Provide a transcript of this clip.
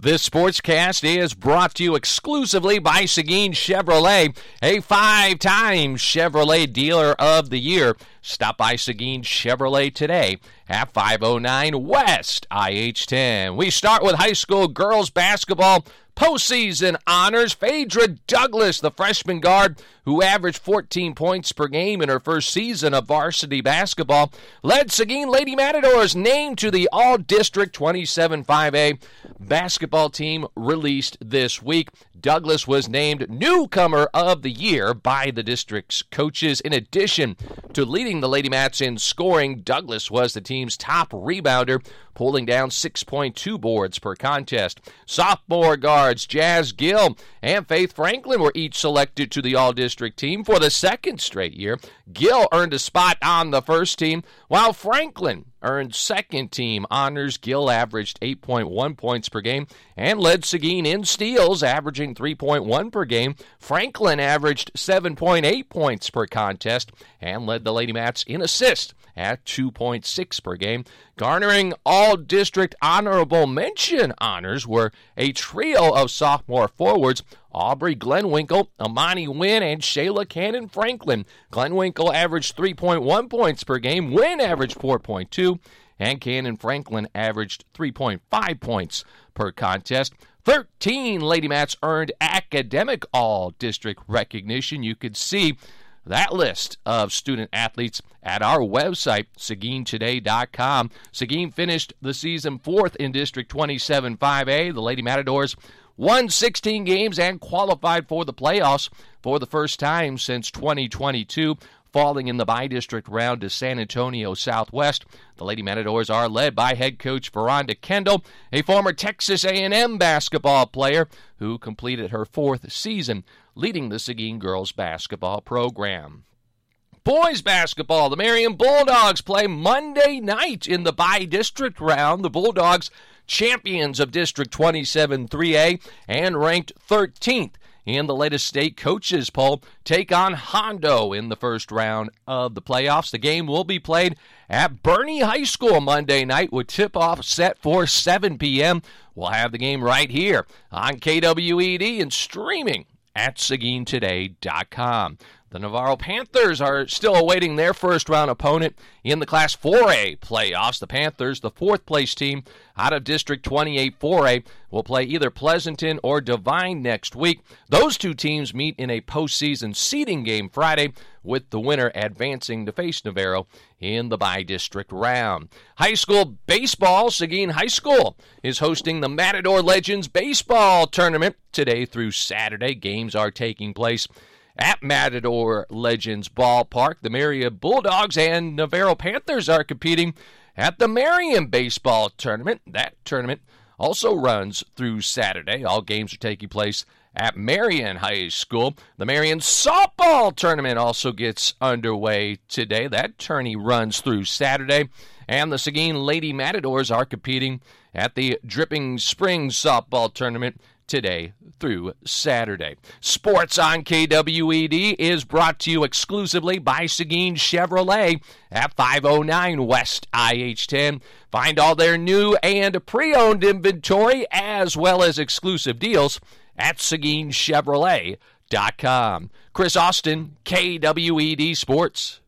This sportscast is brought to you exclusively by Seguin Chevrolet, a 5-time Chevrolet Dealer of the Year. Stop by Seguin Chevrolet today at 509 West IH-10. We start with high school girls basketball postseason honors. Phaedra Douglas, the freshman guard who averaged 14 points per game in her first season of varsity basketball, led Seguin Lady Matadors named to the All-District 27-5A basketball team released this week. Douglas was named Newcomer of the Year by the district's coaches. In addition to leading the Lady Mats in scoring, Douglas was the team's top rebounder, pulling down 6.2 boards per contest. Sophomore guards Jazz Gill and Faith Franklin were each selected to the All-District team for the second straight year. Gill earned a spot on the first team, while Franklin earned second team honors. Gill averaged 8.1 points per game and led Seguin in steals, averaging 3.1 per game. Franklin averaged 7.8 points per contest and led the Lady Mats in assists at 2.6 per game. Garnering all-district honorable mention honors were a trio of sophomore forwards, Aubrey Glenwinkle, Amani Wynn, and Shayla Cannon Franklin. Glenwinkle averaged 3.1 points per game, Wynn averaged 4.2, and Cannon Franklin averaged 3.5 points per contest. 13 Lady Mats earned academic all-district recognition. You could see that list of student athletes at our website, SeguinToday.com. Seguin finished the season fourth in District 27-5A. The Lady Matadors won 16 games and qualified for the playoffs for the first time since 2022, falling in the by-district round to San Antonio Southwest. The Lady Matadors are led by head coach Veronda Kendall, a former Texas A&M basketball player who completed her fourth season leading the Seguin girls basketball program. Boys basketball, the Marion Bulldogs play Monday night in the by-district round. The Bulldogs, champions of District 27-3A and ranked 13th in the latest state coaches poll, take on Hondo in the first round of the playoffs. The game will be played at Bernie High School Monday night with tip-off set for 7 p.m. We'll have the game right here on KWED and streaming at SeguinToday.com. The Navarro Panthers are still awaiting their first-round opponent in the Class 4A playoffs. The Panthers, the fourth-place team out of District 28-4A, will play either Pleasanton or Devine next week. Those two teams meet in a postseason seeding game Friday, with the winner advancing to face Navarro in the by-district round. High school baseball, Seguin High School is hosting the Matador Legends Baseball Tournament today through Saturday. Games are taking place at Matador Legends Ballpark. The Marion Bulldogs and Navarro Panthers are competing at the Marion Baseball Tournament. That tournament also runs through Saturday. All games are taking place at Marion High School. The Marion Softball Tournament also gets underway today. That tourney runs through Saturday. And the Seguin Lady Matadors are competing at the Dripping Springs Softball Tournament today through Saturday. Sports on KWED is brought to you exclusively by Seguin Chevrolet at 509 West IH-10. Find all their new and pre-owned inventory as well as exclusive deals at SeguinChevrolet.com. Chris Austin, KWED Sports.